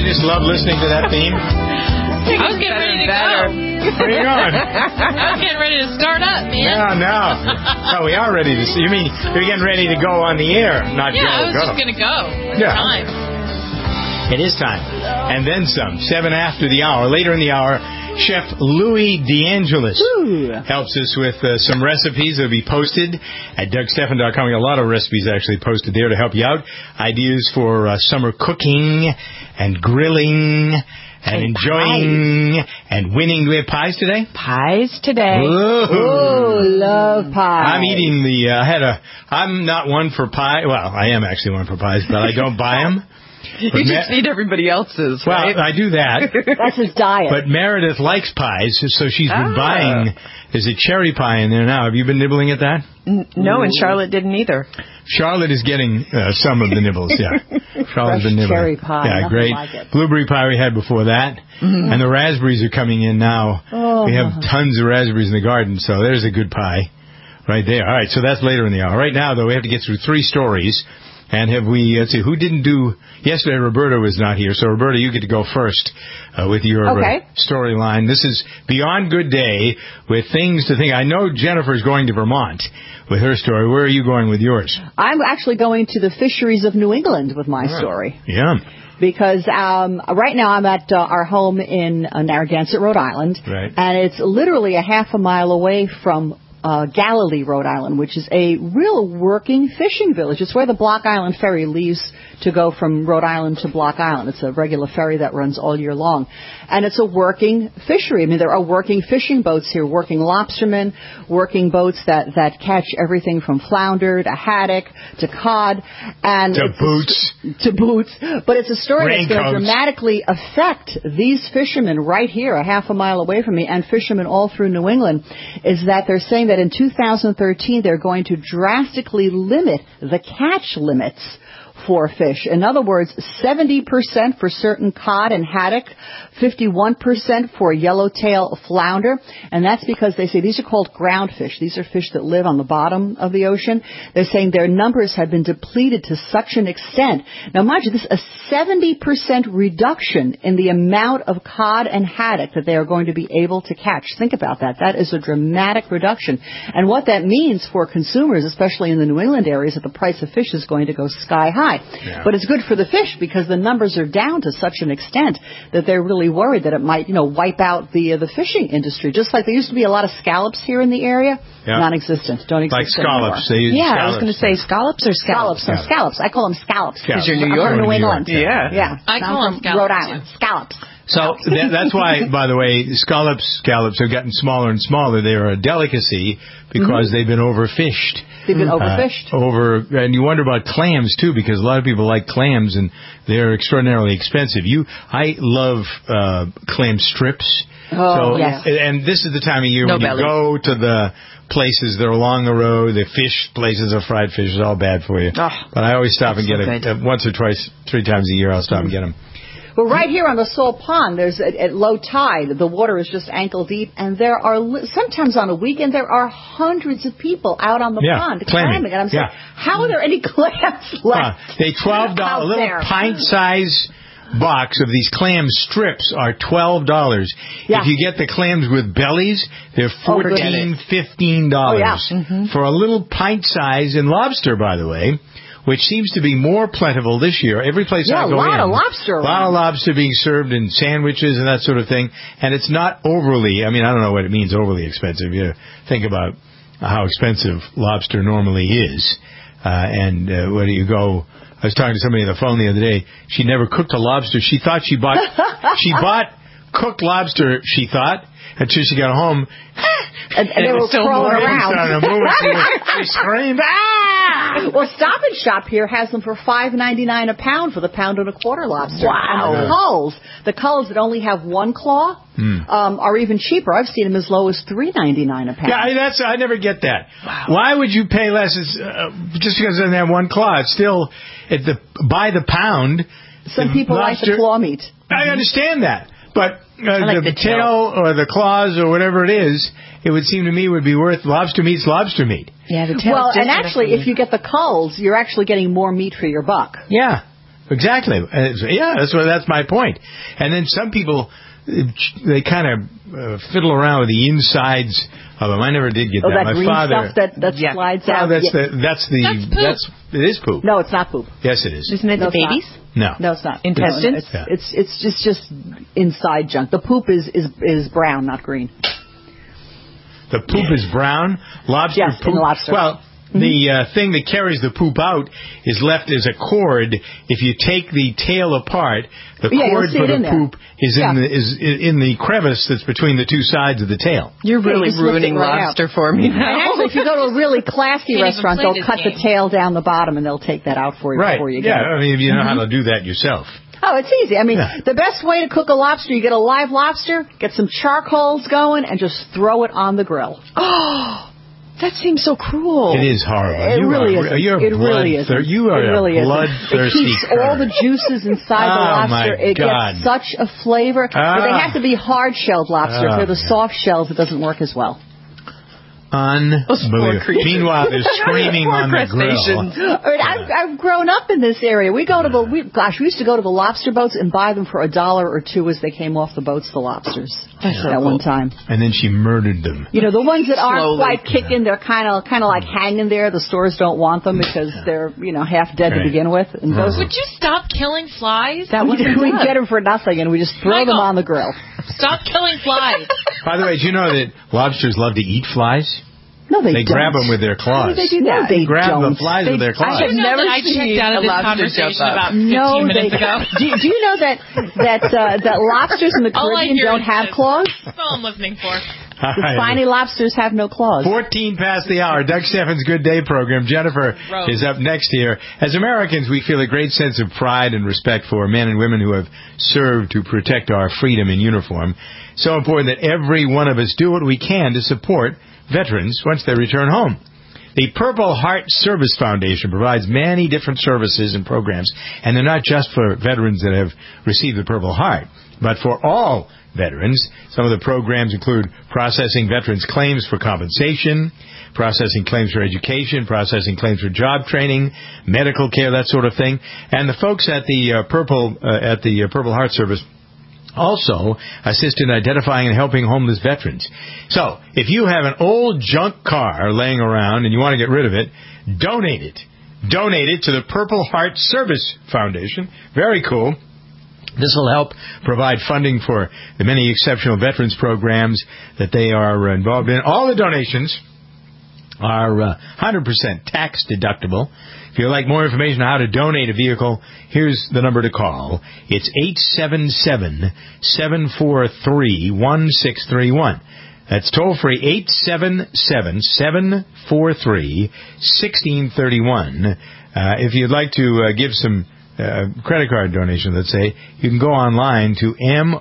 just love listening to that theme. I was getting ready to go. Where are you going? I was getting ready to start up, man. No. We are ready to see. You mean you're getting ready to go on the air, not go. I was just going to go. It's time. It is time. And then some. 7 after the hour. Later in the hour, Chef Louis DeAngelis helps us with some recipes that will be posted at DougStephan.com. We got a lot of recipes actually posted there to help you out. Ideas for summer cooking and grilling and enjoying and winning. Do we have pies today? Pies today. Ooh, love pies. I'm eating I'm not one for pie. Well, I am actually one for pies, but I don't buy them. You just eat everybody else's, right? Well, I do that. That's his diet. But Meredith likes pies, so she's been buying. There's a cherry pie in there now. Have you been nibbling at that? No, and Charlotte didn't either. Charlotte is getting some of the nibbles, yeah. Charlotte's been nibbling. Cherry pie. Yeah, great. Like Blueberry pie we had before that. Mm-hmm. And the raspberries are coming in now. Oh. We have tons of raspberries in the garden, so there's a good pie right there. All right, so that's later in the hour. Right now, though, we have to get through 3 stories. And let's see, who didn't do, yesterday Roberta was not here, so Roberta, you get to go first with your storyline. This is Beyond Good Day with things to think. I know Jennifer's going to Vermont with her story. Where are you going with yours? I'm actually going to the fisheries of New England with my story. Yeah. Because right now I'm at our home in Narragansett, Rhode Island, and it's literally a half a mile away from Galilee, Rhode Island, which is a real working fishing village. It's where the Block Island ferry leaves to go from Rhode Island to Block Island. It's a regular ferry that runs all year long. And it's a working fishery. I mean, there are working fishing boats here, working lobstermen, working boats that catch everything from flounder to haddock to cod. And to boots. To boots. But it's a story that's going to dramatically affect these fishermen right here, a half a mile away from me, and fishermen all through New England, is that they're saying that in 2013 they're going to drastically limit the catch limits for fish. In other words, 70% for certain cod and haddock, 51% for yellowtail flounder, and that's because they say these are called ground fish. These are fish that live on the bottom of the ocean. They're saying their numbers have been depleted to such an extent. Now, mind you, this is a 70% reduction in the amount of cod and haddock that they are going to be able to catch. Think about that. That is a dramatic reduction. And what that means for consumers, especially in the New England areas, that the price of fish is going to go sky high. Yeah. But it's good for the fish because the numbers are down to such an extent that they're really worried that it might, wipe out the fishing industry. Just like there used to be a lot of scallops here in the area, non-existent, don't exist like scallops. anymore. They use scallops. I was going to say scallops or scallops. Scallops. I call them scallops. Because you're New York. New England. Yeah. I call them scallops. Rhode Island. Scallops. So that's why, by the way, scallops have gotten smaller and smaller. They are a delicacy because they've been overfished. They've been overfished. And you wonder about clams, too, because a lot of people like clams, and they're extraordinarily expensive. I love clam strips. Oh, yes. And this is the time of year when you go to the places that are along the road, the fish places of fried fish is all bad for you. Oh, but I always stop and get them once or twice, 3 times a year. I'll stop and get them. Well, right here on the Salt Pond, there's at low tide, the water is just ankle deep, and there are sometimes on a weekend there are hundreds of people out on the pond clamming. And I'm saying, how are there any clams left? They $12 a little pint-size box of these clam strips are $12. Yeah. If you get the clams with bellies, they're $14, $15 for a little pint size. And lobster, by the way, which seems to be more plentiful this year. Every place I go in, a lot of lobster being served in sandwiches and that sort of thing. And it's not overly, I don't know what it means, overly expensive. You think about how expensive lobster normally is. When you go, I was talking to somebody on the phone the other day. She never cooked a lobster. She thought she bought cooked lobster, she thought, until she got home. And they were still crawling around. She screamed, Well, Stop and Shop here has them for $5.99 a pound for the £1.25 lobster. Wow. And the culls that only have one claw are even cheaper. I've seen them as low as $3.99 a pound. Yeah, I never get that. Wow. Why would you pay less just because it doesn't have one claw? It's still, by the pound. Some people like the claw meat. I understand that. But the tail or the claws or whatever it is, it would seem to me would be worth lobster meat's lobster meat. Yeah, the tail. Well, and actually, if you get the culls, you're actually getting more meat for your buck. Yeah. Exactly. That's my point. And then some people, they kind of fiddle around with the insides of them. I never did get that. That my green father, stuff that slides out. It is poop. No, it's not poop. Yes, it is. Isn't it the babies? No, it's not. Intestines? It's just inside junk. The poop is brown, not green. The poop is brown. Lobster yes, poop. In lobster. Well. The thing that carries the poop out is left as a cord. If you take the tail apart, the cord for the poop is in the crevice that's between the two sides of the tail. You're really ruining lobster for me now. And actually, if you go to a really classy restaurant, they'll cut the tail down the bottom and they'll take that out for you before you get it. I mean, if you know how to do that yourself. Oh, it's easy. I mean, the best way to cook a lobster, you get a live lobster, get some charcoals going, and just throw it on the grill. Oh. That seems so cruel. It is horrible. It really is. It really is. You are a bloodthirsty. It keeps all the juices inside the lobster. It gets such a flavor. But they have to be hard-shelled lobster. If they're the soft shells, it doesn't work as well. Unbelievable. Meanwhile, they're screaming on the grill. I've grown up in this area. We used to go to the lobster boats and buy them for $1 or $2 as they came off the boats, the lobsters. At one time. And then she murdered them. You know, the ones that aren't quite kicking, they're kind of like hanging there. The stores don't want them because they're, half dead to begin with. And those would you stop killing flies? We get them for nothing, and we just throw them on the grill. Stop killing flies. By the way, do you know that lobsters love to eat flies? No, they don't. Grab them with their claws. How do they do that? They grab the flies with their claws. I checked out of this conversation about 15 minutes ago. Do you know that lobsters in the Caribbean don't have claws? That's all I'm listening for. The spiny lobsters have no claws. 14 past the hour. Doug Steffens' Good Day program. Jennifer is up next here. As Americans, we feel a great sense of pride and respect for men and women who have served to protect our freedom in uniform. So important that every one of us do what we can to support veterans once they return home. The Purple Heart Service Foundation provides many different services and programs, and they're not just for veterans that have received the Purple Heart, but for all veterans. Some of the programs include processing veterans' claims for compensation, processing claims for education, processing claims for job training, medical care, that sort of thing. And the folks at the Purple Heart Service also assist in identifying and helping homeless veterans. So, if you have an old junk car laying around and you want to get rid of it, donate it. Donate it to the Purple Heart Service Foundation. Very cool. This will help provide funding for the many exceptional veterans programs that they are involved in. All the donations are 100% tax deductible. If you'd like more information on how to donate a vehicle, here's the number to call. It's 877-743-1631. That's toll free, 877-743-1631. If you'd like to give some credit card donation, let's say, you can go online to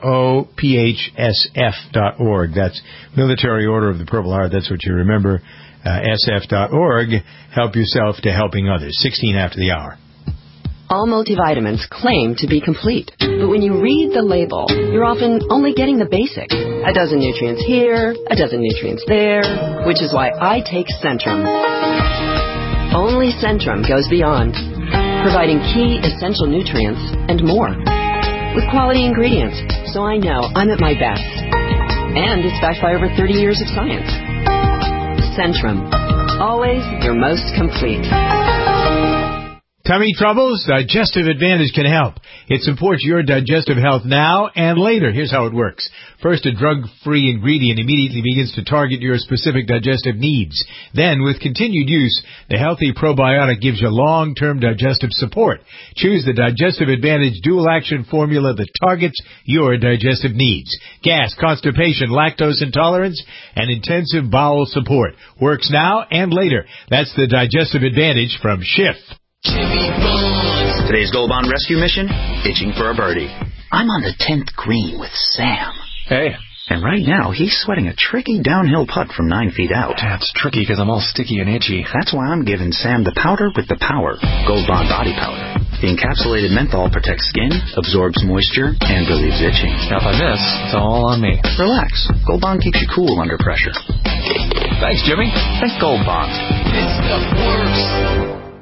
MOPHSF.org. That's Military Order of the Purple Heart. That's what you remember. SF.org. Help yourself to helping others. 16 after the hour. All multivitamins claim to be complete, but when you read the label, you're often only getting the basics. A dozen nutrients here, a dozen nutrients there, which is why I take Centrum. Only Centrum goes beyond, providing key essential nutrients and more, with quality ingredients, so I know I'm at my best. And it's backed by over 30 years of science. Centrum, always your most complete. Tummy troubles? Digestive Advantage can help. It supports your digestive health now and later. Here's how it works. First, a drug-free ingredient immediately begins to target your specific digestive needs. Then, with continued use, the healthy probiotic gives you long-term digestive support. Choose the Digestive Advantage dual-action formula that targets your digestive needs. Gas, constipation, lactose intolerance, and intensive bowel support. Works now and later. That's the Digestive Advantage from Schiff. Today's Gold Bond rescue mission, itching for a birdie. I'm on the 10th green with Sam. Hey. And right now, he's sweating a tricky downhill putt from 9 feet out. That's tricky because I'm all sticky and itchy. That's why I'm giving Sam the powder with the power, Gold Bond Body Powder. The encapsulated menthol protects skin, absorbs moisture, and relieves itching. Now if I miss, it's all on me. Relax. Gold Bond keeps you cool under pressure. Thanks, Jimmy. Think Gold Bond. This stuff works.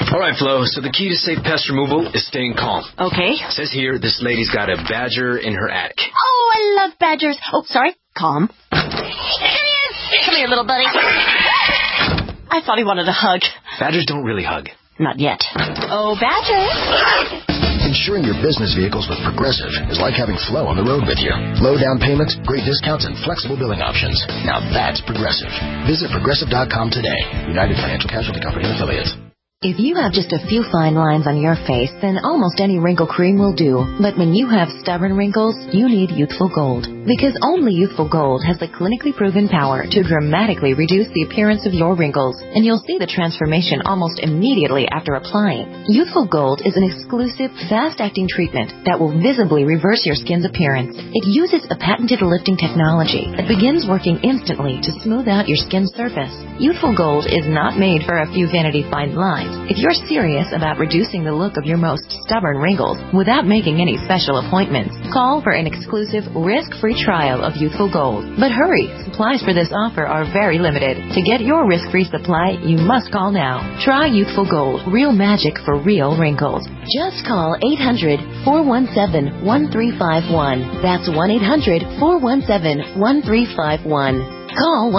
All right, Flo, so the key to safe pest removal is staying calm. Okay. It says here this lady's got a badger in her attic. Oh, I love badgers. Oh, sorry. Calm. Come here, little buddy. I thought he wanted a hug. Badgers don't really hug. Not yet. Oh, Badger. Insuring your business vehicles with Progressive is like having Flo on the road with you. Low down payments, great discounts, and flexible billing options. Now that's Progressive. Visit Progressive.com today. United Financial Casualty Company and Affiliates. If you have just a few fine lines on your face, then almost any wrinkle cream will do. But when you have stubborn wrinkles, you need Youthful Gold. Because only Youthful Gold has the clinically proven power to dramatically reduce the appearance of your wrinkles. And you'll see the transformation almost immediately after applying. Youthful Gold is an exclusive, fast-acting treatment that will visibly reverse your skin's appearance. It uses a patented lifting technology that begins working instantly to smooth out your skin's surface. Youthful Gold is not made for a few vanity fine lines. If you're serious about reducing the look of your most stubborn wrinkles without making any special appointments, call for an exclusive risk-free trial of Youthful Gold. But hurry, supplies for this offer are very limited. To get your risk-free supply, you must call now. Try Youthful Gold, real magic for real wrinkles. Just call 800-417-1351. That's 1-800-417-1351. Call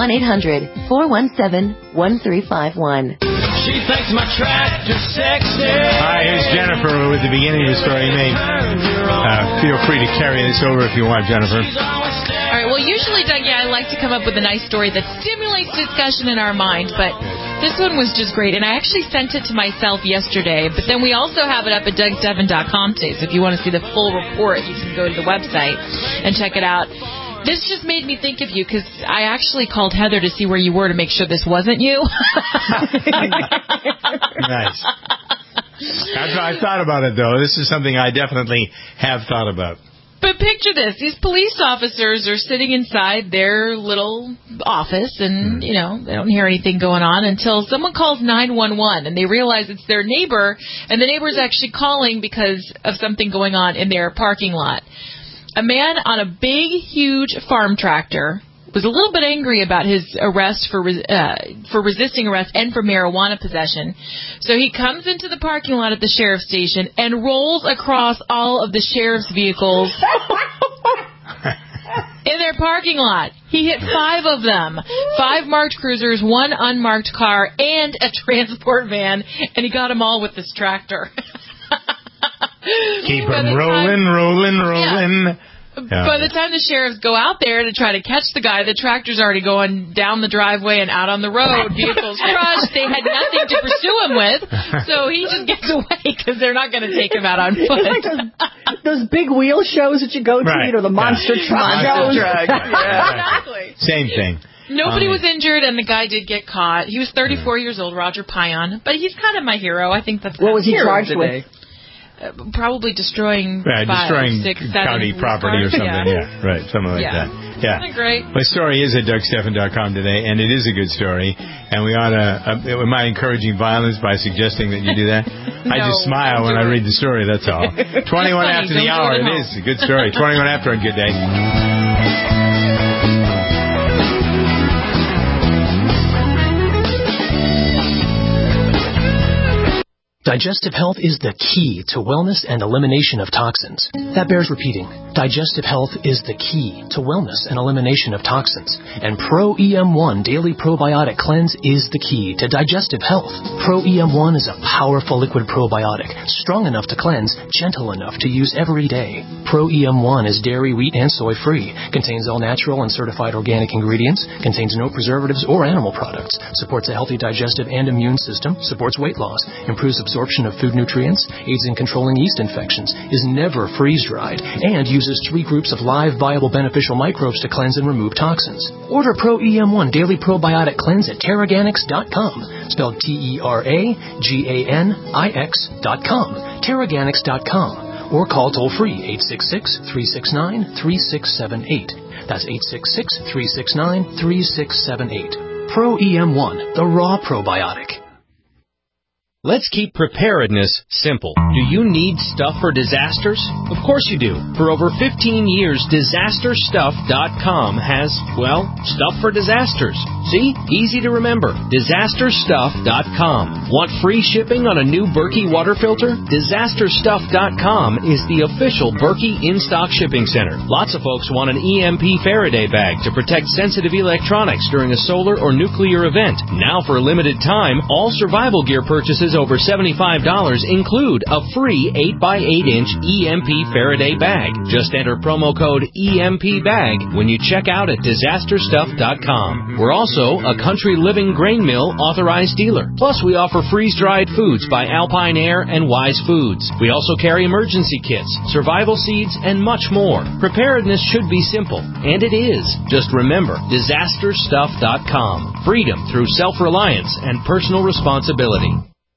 1-800-417-1351. She thinks my tractor's sexy. Hi, here's Jennifer with the beginning of the story. You may feel free to carry this over if you want, Jennifer. All right, well, usually, Doug, I like to come up with a nice story that stimulates discussion in our mind, but this one was just great, and I actually sent it to myself yesterday, but then we also have it up at DougStephan.com today, so if you want to see the full report, you can go to the website and check it out. This just made me think of you because I actually called Heather to see where you were to make sure this wasn't you. Nice. I've thought about it, though. This is something I definitely have thought about. But picture this. These police officers are sitting inside their little office and, they don't hear anything going on until someone calls 911 and they realize it's their neighbor, and the neighbor's actually calling because of something going on in their parking lot. A man on a big, huge farm tractor was a little bit angry about his arrest for resisting arrest and for marijuana possession. So he comes into the parking lot at the sheriff's station and rolls across all of the sheriff's vehicles in their parking lot. He hit 5 of them, 5 marked cruisers, 1 unmarked car, and a transport van, and he got them all with this tractor. Keep them rolling. Yeah. By the time the sheriffs go out there to try to catch the guy, the tractor's already going down the driveway and out on the road. Vehicles crushed. They had nothing to pursue him with, so he just gets away because they're not going to take him out on foot. It's like those big wheel shows that you go to, the monster truck shows. Exactly. Same thing. Nobody was injured, and the guy did get caught. He was 34 years old, Roger Pion, but he's kind of my hero. I think that's what was he charged with? Probably destroying 5, destroying 6, 7 county property or something. Yeah, right, something like that. Yeah, isn't that great? My story is at DougStephan.com today, and it is a good story. And we ought to. Am I encouraging violence by suggesting that you do that? No, I just smile when I read the story. That's all. 21 after the hour. It is a good story. 21 after on Good Day. Digestive health is the key to wellness and elimination of toxins. That bears repeating. Digestive health is the key to wellness and elimination of toxins. And Pro EM1 Daily Probiotic Cleanse is the key to digestive health. Pro EM1 is a powerful liquid probiotic, strong enough to cleanse, gentle enough to use every day. Pro EM1 is dairy, wheat, and soy free, contains all natural and certified organic ingredients, contains no preservatives or animal products, supports a healthy digestive and immune system, supports weight loss, improves absorption of food nutrients, aids in controlling yeast infections, is never freeze-dried, and uses 3 groups of live, viable, beneficial microbes to cleanse and remove toxins. Order Pro EM1 Daily Probiotic Cleanse at Teraganix.com, spelled TeraGanix.com, Teraganix.com, or call toll-free 866-369-3678. That's 866-369-3678. Pro EM1, the raw probiotic. Let's keep preparedness simple. Do you need stuff for disasters? Of course you do. For over 15 years, DisasterStuff.com has, well, stuff for disasters. See? Easy to remember. DisasterStuff.com. Want free shipping on a new Berkey water filter? DisasterStuff.com is the official Berkey in-stock shipping center. Lots of folks want an EMP Faraday bag to protect sensitive electronics during a solar or nuclear event. Now, for a limited time, all survival gear purchases over $75 include a free 8x8-inch EMP Faraday bag. Just enter promo code EMPBAG when you check out at DisasterStuff.com. We're also a Country Living Grain Mill authorized dealer. Plus, we offer freeze-dried foods by Alpine Air and Wise Foods. We also carry emergency kits, survival seeds, and much more. Preparedness should be simple, and it is. Just remember, DisasterStuff.com. Freedom through self-reliance and personal responsibility.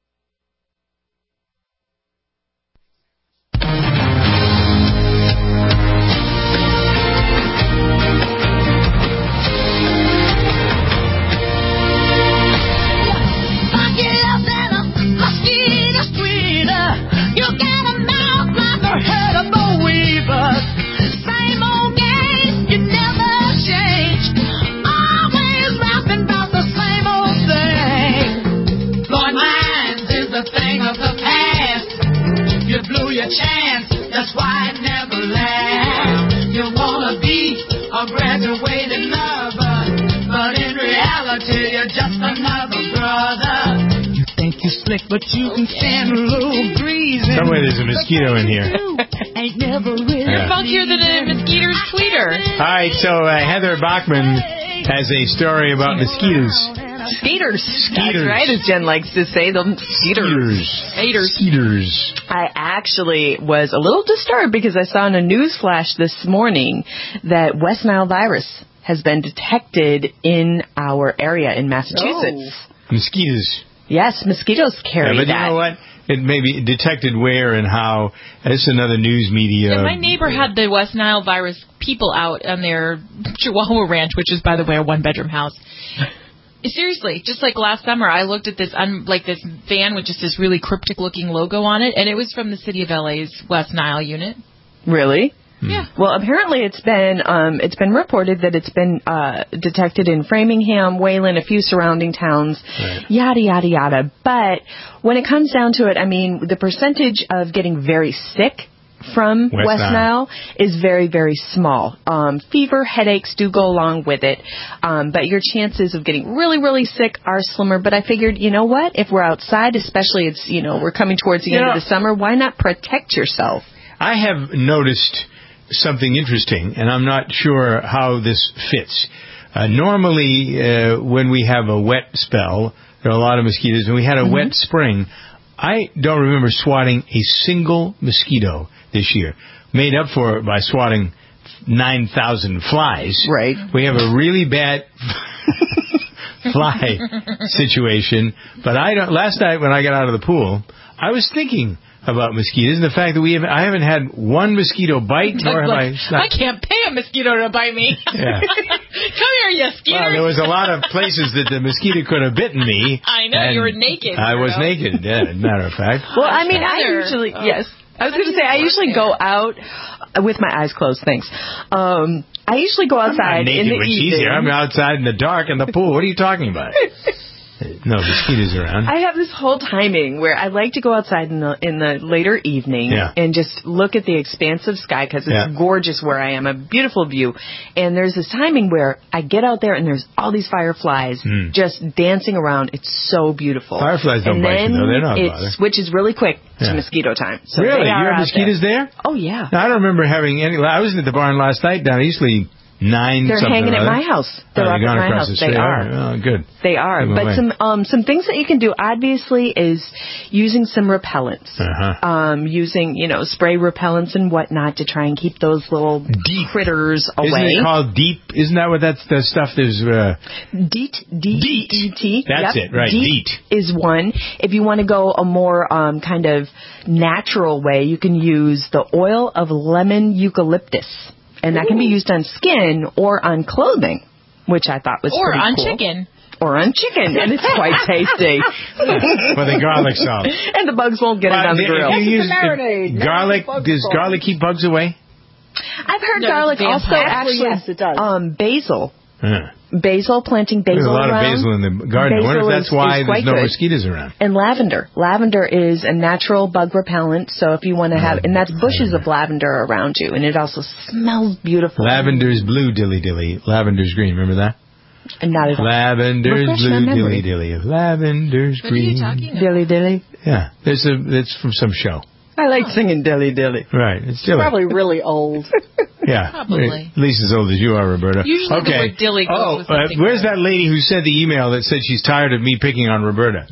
Chance, that's why it never lasts. You wanna be a graduated lover, but in reality you're just another brother. You think you're slick, but you can stand a little breeze. Somewhere there's a mosquito in here. Ain't never really. You're funkier than a mosquito's tweeter. All right, so Heather Bachman has a story about mosquitoes. Skeeters. That's right, as Jen likes to say, the Skeeters. I actually was a little disturbed because I saw in a news flash this morning that West Nile virus has been detected in our area in Massachusetts. Oh. Mosquitoes. Yes, mosquitoes carry but that. You know what? It may be detected where and how. It's another news media. Yeah, my neighbor had the West Nile virus people out on their Chihuahua ranch, which is, by the way, a one-bedroom house. Seriously, just like last summer, I looked at this this van with just this really cryptic-looking logo on it, and it was from the City of LA's West Nile unit. Really? Yeah. Well, apparently it's been reported that it's been detected in Framingham, Wayland, a few surrounding towns, yada, yada, yada. But when it comes down to it, I mean, the percentage of getting very sick from West Nile is very, very small. Fever, headaches do go along with it, but your chances of getting really, really sick are slimmer. But I figured, you know what? If we're outside, especially we're coming towards the end of the summer, why not protect yourself? I have noticed something interesting, and I'm not sure how this fits. Normally, when we have a wet spell, there are a lot of mosquitoes, and we had a wet spring. I don't remember swatting a single mosquito this year. Made up for it by swatting 9,000 flies. Right. We have a really bad fly situation. But last night when I got out of the pool, I was thinking about mosquitoes and the fact that I haven't had one mosquito bite, nor have I can't pay a mosquito to bite me. Yeah. Come here, you skeeter. Well, there was a lot of places that the mosquito could have bitten me. I know, you were naked. I was naked, as a matter of fact. Well, I mean, I usually, yes. I was going to say, I usually go out with my eyes closed, thanks. I usually go outside in the evening. I'm outside in the dark in the pool. What are you talking about? No mosquitoes around. I have this whole timing where I like to go outside in the later evening and just look at the expansive sky because it's gorgeous where I am, a beautiful view. And there's this timing where I get out there and there's all these fireflies just dancing around. It's so beautiful. Fireflies don't bite you, though. They're not bothered. It switches really quick to mosquito time. So really? You have mosquitoes there? Oh, yeah. Now, I don't remember having any. I was at the barn last night down usually 9 They're hanging at my house. They're up at my house. They are. Oh, good. They are. But some things that you can do, obviously, is using some repellents. Using, spray repellents and whatnot to try and keep those little critters away. Isn't it called DEET? Isn't that what that's the stuff there's... DEET. D-E-E-T. That's it, right. DEET is one. If you want to go a more kind of natural way, you can use the oil of lemon eucalyptus. And that can be used on skin or on clothing, which I thought was pretty cool. Chicken. or on chicken, and it's quite tasty. For the garlic salt. And the bugs won't get it on the grill. If you use garlic, does garlic keep bugs away? I've heard garlic also actually, yes, it does. Basil. Basil, planting basil around. There's a lot of basil in the garden. I wonder if that's why there's no mosquitoes around. And lavender. Lavender is a natural bug repellent, so if you want to have, and that's bushes of lavender around you, and it also smells beautiful. Lavender's blue dilly-dilly. Lavender's green. Remember that? And not at all. Lavender's blue dilly-dilly. Lavender's green. What are you talking about? Dilly-dilly? Yeah. It's from some show. I like singing dilly-dilly. Right. It's dilly. Probably really old. Yeah. Probably. At least as old as you are, Roberta. Usually the word dilly goes with something. Where's that lady who sent the email that said she's tired of me picking on Roberta?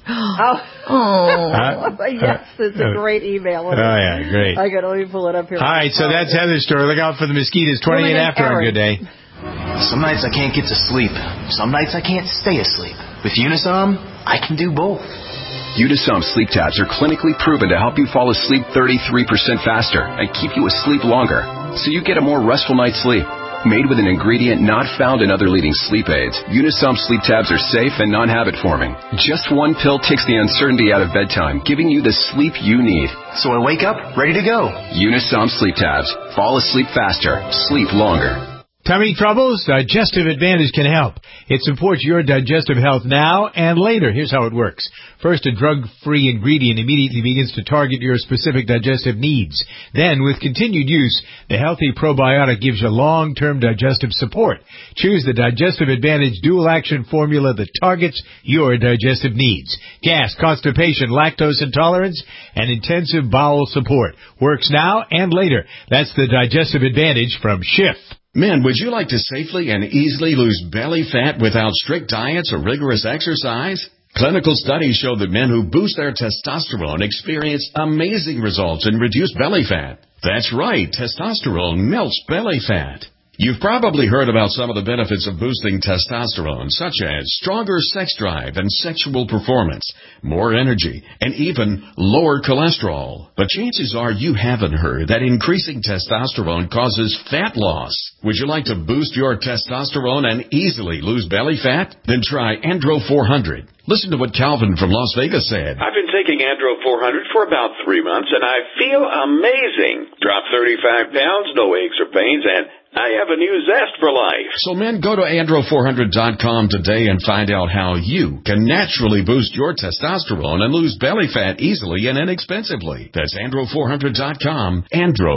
Yes, it's a great email. Yeah, great. I got to pull it up here. All right, so that's Heather's story. Look out for the mosquitoes. 28 after on Good Day. Some nights I can't get to sleep. Some nights I can't stay asleep. With Unisom, I can do both. Unisom sleep tabs are clinically proven to help you fall asleep 33% faster and keep you asleep longer, so you get a more restful night's sleep. Made with an ingredient not found in other leading sleep aids, Unisom sleep tabs are safe and non-habit forming. Just one pill takes the uncertainty out of bedtime, giving you the sleep you need. So I wake up ready to go. Unisom sleep tabs. Fall asleep faster. Sleep longer. Tummy troubles? Digestive Advantage can help. It supports your digestive health now and later. Here's how it works. First, a drug-free ingredient immediately begins to target your specific digestive needs. Then, with continued use, the healthy probiotic gives you long-term digestive support. Choose the Digestive Advantage dual-action formula that targets your digestive needs. Gas, constipation, lactose intolerance, and intensive bowel support. Works now and later. That's the Digestive Advantage from Schiff. Men, would you like to safely and easily lose belly fat without strict diets or rigorous exercise? Clinical studies show that men who boost their testosterone experience amazing results in reduced belly fat. That's right, testosterone melts belly fat. You've probably heard about some of the benefits of boosting testosterone, such as stronger sex drive and sexual performance, more energy, and even lower cholesterol. But chances are you haven't heard that increasing testosterone causes fat loss. Would you like to boost your testosterone and easily lose belly fat? Then try Andro 400. Listen to what Calvin from Las Vegas said. I've been taking Andro 400 for about 3 months, and I feel amazing. Dropped 35 pounds, no aches or pains, and I have a new zest for life. So men, go to Andro400.com today and find out how you can naturally boost your testosterone and lose belly fat easily and inexpensively. That's Andro400.com,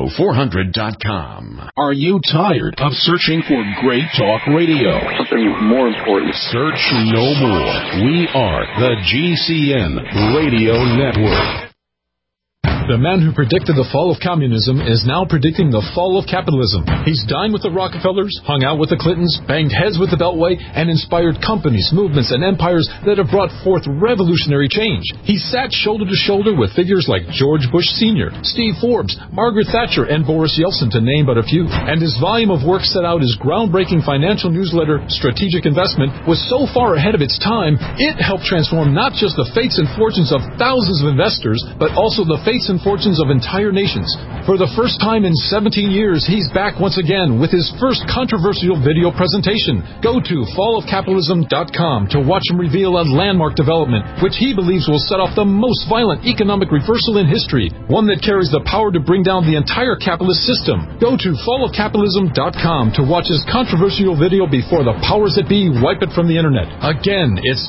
Andro400.com. Are you tired of searching for great talk radio? Something more important. Search no more. We are the GCN Radio Network. The man who predicted the fall of communism is now predicting the fall of capitalism. He's dined with the Rockefellers, hung out with the Clintons, banged heads with the Beltway, and inspired companies, movements, and empires that have brought forth revolutionary change. He sat shoulder to shoulder with figures like George Bush Sr., Steve Forbes, Margaret Thatcher, and Boris Yeltsin, to name but a few. And his volume of work set out his groundbreaking financial newsletter, Strategic Investment, was so far ahead of its time, it helped transform not just the fates and fortunes of thousands of investors, but also the fates and fortunes of entire nations. For the first time in 17 years, he's back once again with his first controversial video presentation. Go to fallofcapitalism.com to watch him reveal a landmark development, which he believes will set off the most violent economic reversal in history, one that carries the power to bring down the entire capitalist system. Go to fallofcapitalism.com to watch his controversial video before the powers that be wipe it from the internet. Again, it's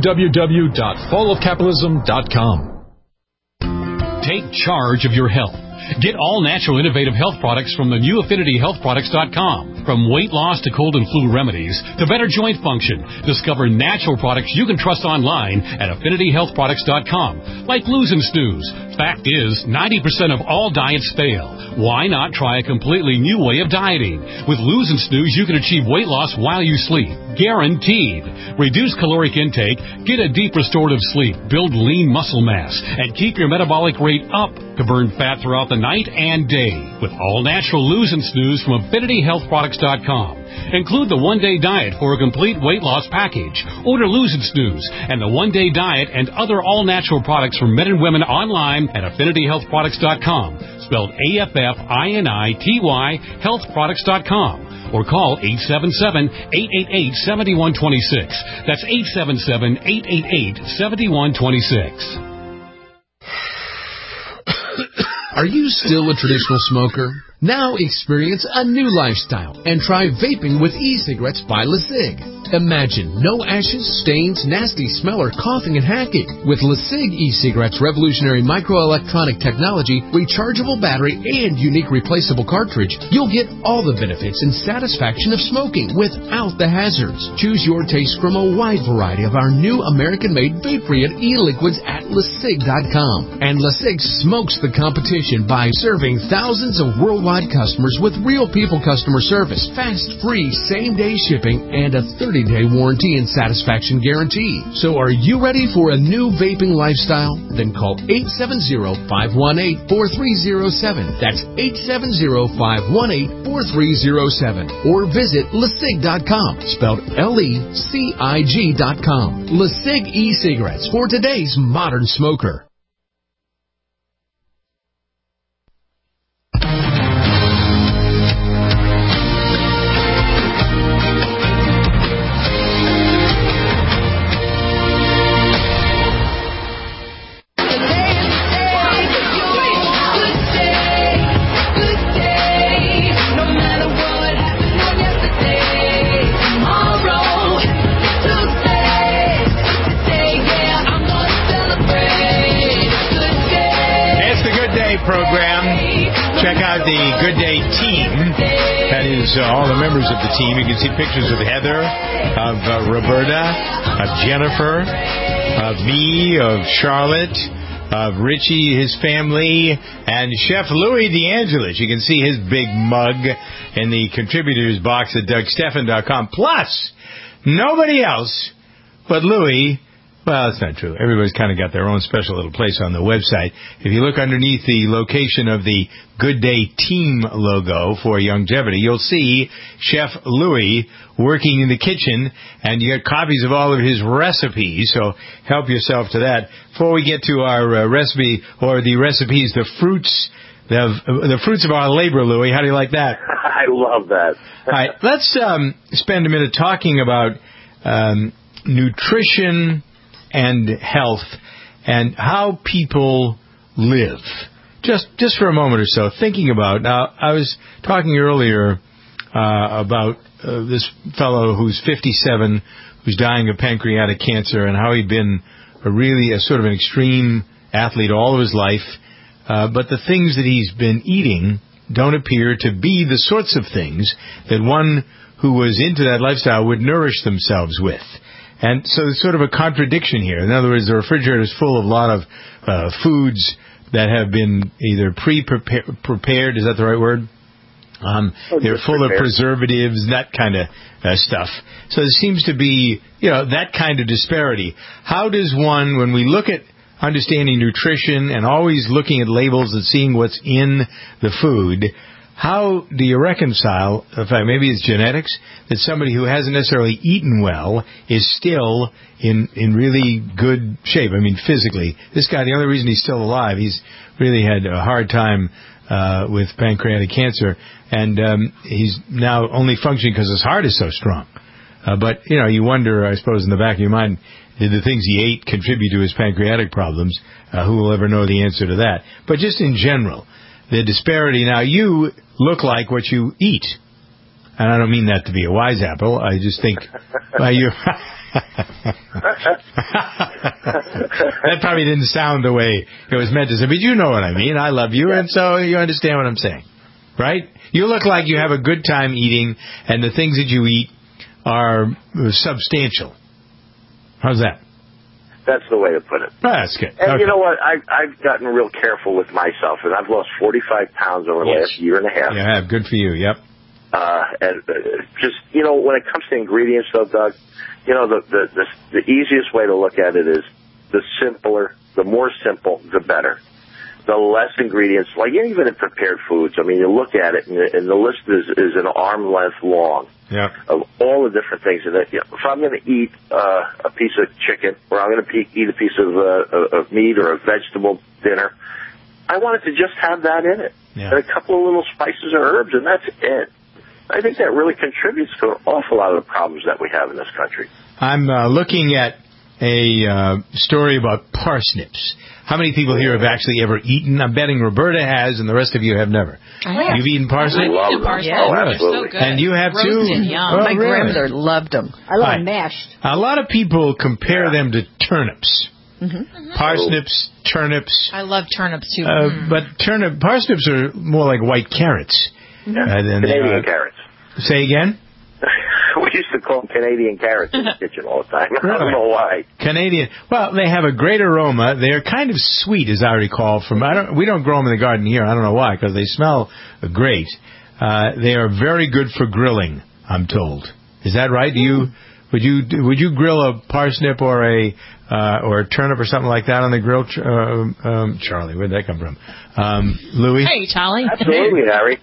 www.fallofcapitalism.com. Take charge of your health. Get all natural innovative health products from the new AffinityHealthProducts.com. From weight loss to cold and flu remedies to better joint function, discover natural products you can trust online at AffinityHealthProducts.com. Like Lose and Snooze. Fact is, 90% of all diets fail. Why not try a completely new way of dieting? With Lose and Snooze, you can achieve weight loss while you sleep. Guaranteed. Reduce caloric intake, get a deep restorative sleep, build lean muscle mass, and keep your metabolic rate up to burn fat throughout the night and day. With all natural Lose and Snooze from AffinityHealthProducts.com. Include the one-day diet for a complete weight loss package. Order Lose and Snooze and the one-day diet and other all-natural products for men and women online at AffinityHealthProducts.com. Spelled AFFINITY, healthproducts.com. or call 877-888-7126. That's 877-888-7126. Are you still a traditional smoker? Now experience a new lifestyle and try vaping with e-cigarettes by LeSig. Imagine no ashes, stains, nasty smell, or coughing and hacking. With LeSig e-cigarettes' revolutionary microelectronic technology, rechargeable battery, and unique replaceable cartridge, you'll get all the benefits and satisfaction of smoking without the hazards. Choose your taste from a wide variety of our new American-made vape-free e-liquids at LeSig.com. And LeSig smokes the competition by serving thousands of worldwide customers with real people customer service, fast, free, same-day shipping, and a 30-day warranty and satisfaction guarantee. So are you ready for a new vaping lifestyle? Then call 870-518-4307. That's 870-518-4307. Or visit LeSig.com, spelled LECIG.com. LeSig e-cigarettes for today's modern smoker. Program. Check out the Good Day team. That is all the members of the team. You can see pictures of Heather, of Roberta, of Jennifer, of me, of Charlotte, of Richie, his family, and Chef Louis DeAngelis. You can see his big mug in the contributors box at DougStephan.com. Plus, nobody else but Louis. Well, that's not true. Everybody's kind of got their own special little place on the website. If you look underneath the location of the Good Day Team logo for longevity, you'll see Chef Louis working in the kitchen, and you get copies of all of his recipes, so help yourself to that. Before we get to our recipe, or the recipes, the fruits of our labor, Louis, how do you like that? I love that. All right, let's spend a minute talking about nutrition and health and how people live. Just for a moment or so, thinking about, now I was talking earlier about this fellow who's 57, who's dying of pancreatic cancer, and how he'd been a sort of an extreme athlete all of his life, but the things that he's been eating don't appear to be the sorts of things that one who was into that lifestyle would nourish themselves with. And so there's sort of a contradiction here. In other words, the refrigerator is full of a lot of foods that have been either pre-prepared, is that the right word? They're full of preservatives, that kind of stuff. So there seems to be, that kind of disparity. How does one, when we look at understanding nutrition and always looking at labels and seeing what's in the food, how do you reconcile, in fact, maybe it's genetics, that somebody who hasn't necessarily eaten well is still in really good shape? I mean, physically. This guy, the only reason he's still alive, he's really had a hard time with pancreatic cancer, and he's now only functioning because his heart is so strong. But, you wonder, I suppose, in the back of your mind, did the things he ate contribute to his pancreatic problems? Who will ever know the answer to that? But just in general, the disparity. Now, you look like what you eat. And I don't mean that to be a wise apple. I just think that probably didn't sound the way it was meant to say. But you know what I mean. I love you, and so you understand what I'm saying. Right? You look like you have a good time eating, and the things that you eat are substantial. How's that? That's the way to put it. Oh, that's good. And okay. You know what? I've gotten real careful with myself, and I've lost 45 pounds over the last year and a half. You have. Good for you. Yep. And just, when it comes to ingredients, though, Doug, the easiest way to look at it is the more simple, the better. The less ingredients, like even in prepared foods, I mean, you look at it, and the list is an arm length long. Yeah. Of all the different things in it. If I'm going to eat a piece of chicken, or I'm going to eat a piece of meat or a vegetable dinner, I want it to just have that in it. Yeah. And a couple of little spices or herbs, and that's it. I think that really contributes to an awful lot of the problems that we have in this country. I'm looking at a story about parsnips. How many people here have actually ever eaten? I'm betting Roberta has, and the rest of you have never. You've eaten parsnips? I love them. Yeah. Oh, They're absolutely. so good. And you have Roasted, too? yum. Oh, My really? grandmother loved them. I love Right. mashed. A lot of people compare them to turnips. Parsnips, turnips. I love turnips too. But parsnips are more like white carrots. Than Canadian carrots. Say again? We used to call them Canadian carrots in the kitchen all the time. I don't know why. Canadian. Well, they have a great aroma. They're kind of sweet, as I recall. We don't grow them in the garden here. I don't know why, because they smell great. They are very good for grilling, I'm told. Is that right? Would you grill a parsnip or a turnip or something like that on the grill? Charlie, where'd that come from? Louis? Hey, Charlie. Absolutely, Harry.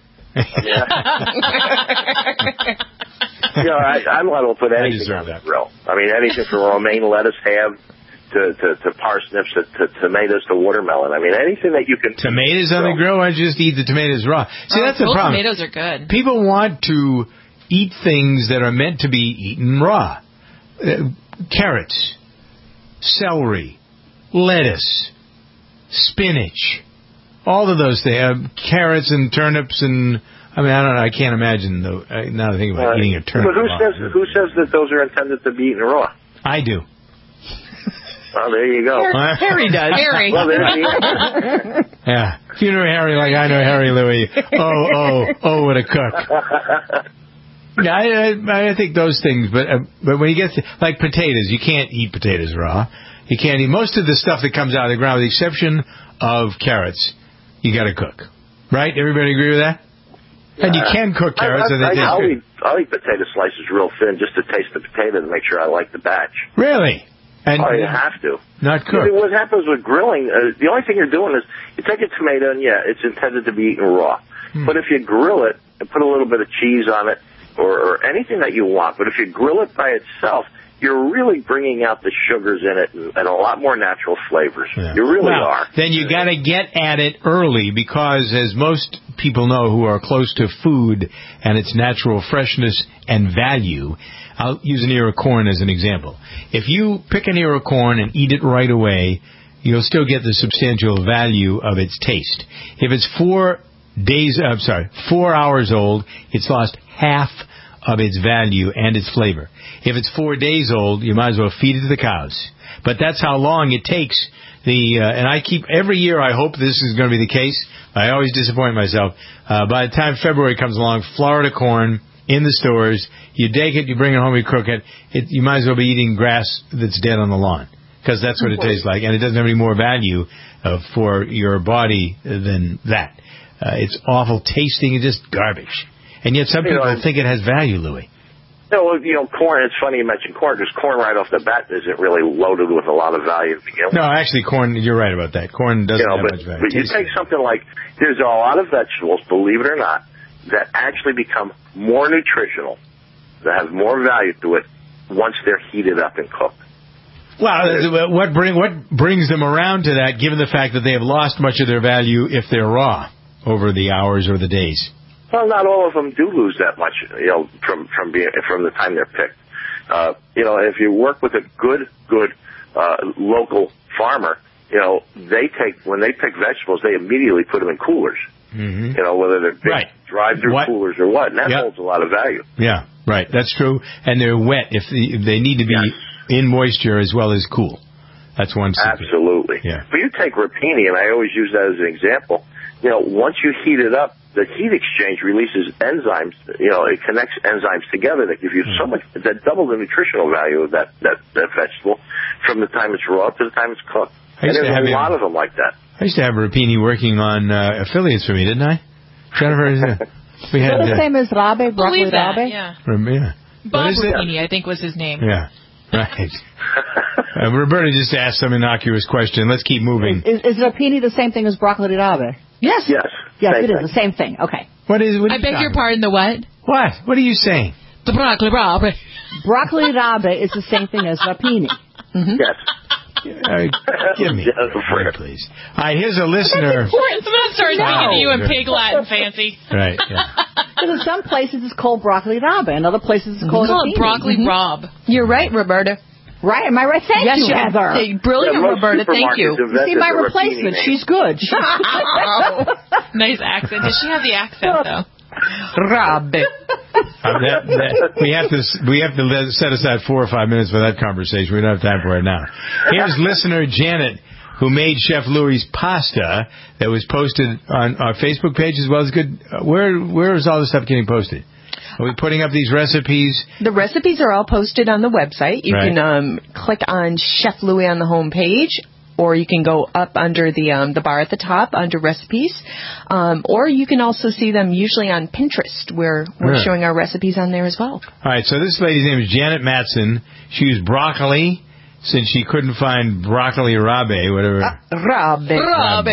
I'm liable to put anything on the grill. I mean, anything from romaine lettuce, ham, to parsnips, to tomatoes, to watermelon. I mean, anything that you can... Tomatoes on the grill? Why don't you just eat the tomatoes raw? See, that's the problem. Tomatoes are good. People want to eat things that are meant to be eaten raw. Carrots, celery, lettuce, spinach, all of those things. Carrots and turnips and... I mean, I don't know. I can't imagine, though, now that I think about eating a turnip. But who says that those are intended to be eaten raw? I do. Well, there you go. Harry does. Harry. Well, there's the answer. Yeah. If you know Harry like I know Harry, Louie, what a cook. Yeah, I think those things, but when you get to, like potatoes, you can't eat potatoes raw. You can't eat most of the stuff that comes out of the ground, with the exception of carrots. You got to cook, right? Everybody agree with that? And you can cook carrots. I'll eat potato slices real thin just to taste the potato to make sure I like the batch. Really? And you have to. Not cook. What happens with grilling, the only thing you're doing is you take a tomato and, it's intended to be eaten raw. But if you grill it and put a little bit of cheese on it or anything that you want, but if you grill it by itself, you're really bringing out the sugars in it and a lot more natural flavors. Yeah. You really are. Then you got to get at it early because, as most people know who are close to food and its natural freshness and value, I'll use an ear of corn as an example. If you pick an ear of corn and eat it right away, you'll still get the substantial value of its taste. If it's 4 hours old, it's lost half of its value and its flavor. If it's 4 days old, you might as well feed it to the cows. But that's how long it takes. And every year I hope this is going to be the case. I always disappoint myself. By the time February comes along, Florida corn in the stores, you take it, you bring it home, you cook it. You might as well be eating grass that's dead on the lawn. Because that's what it tastes like. And it doesn't have any more value for your body than that. It's awful tasting. It's just garbage. And yet some people think it has value, Louis. No, corn, it's funny you mentioned corn, because corn right off the bat isn't really loaded with a lot of value to begin with. No, actually, corn, you're right about that. Corn doesn't have much value. But you take something like, there's a lot of vegetables, believe it or not, that actually become more nutritional, that have more value to it once they're heated up and cooked. Well, what brings them around to that, given the fact that they have lost much of their value if they're raw over the hours or the days? Well, not all of them do lose that much, from the time they're picked. If you work with a good local farmer, when they pick vegetables, they immediately put them in coolers. Mm-hmm. Whether they're big drive-through coolers or what, and that holds a lot of value. Yeah, right. That's true. And they're wet if they need to be in moisture as well as cool. That's one secret. Absolutely. Yeah. But you take rapini, and I always use that as an example. Once you heat it up, the heat exchange releases enzymes. It connects enzymes together that give you so much, that double the nutritional value of that vegetable from the time it's raw to the time it's cooked. And there's a lot of them like that. I used to have rapini working on affiliates for me, didn't I? Jennifer, we had the same as rabe, broccoli rabe? Yeah. Bob Rapini, I think, was his name. Yeah. Right. Roberta just asked some innocuous question. Let's keep moving. Is rapini the same thing as broccoli rabe? Yes. Yes, it is the same thing. Okay. What I beg your pardon, the what? What? What are you saying? The broccoli rabe. Broccoli rabe is the same thing as rapini. Mm-hmm. Yes. Give me a break, please. All right, here's a listener. I'm going to start speaking to you in pig Latin, Fancy. Right, yeah. Because in some places it's called broccoli rabe, in other places it's called broccoli rabe. You're right, Roberta. Right, am I right? Thank you, Heather. Brilliant, Roberta. Thank you. You see my replacement. She's good. Nice accent. Does she have the accent, though? Rabe. We have to set aside 4 or 5 minutes for that conversation. We don't have time for it now. Here's listener Janet, who made Chef Louie's pasta that was posted on our Facebook page as well as good. Where is all this stuff getting posted? Are we putting up these recipes? The recipes are all posted on the website. You can click on Chef Louie on the home page, or you can go up under the bar at the top under recipes, or you can also see them usually on Pinterest, where we're showing our recipes on there as well. All right, so this lady's name is Janet Matson. She used broccoli since she couldn't find broccoli rabe, whatever. Rabe.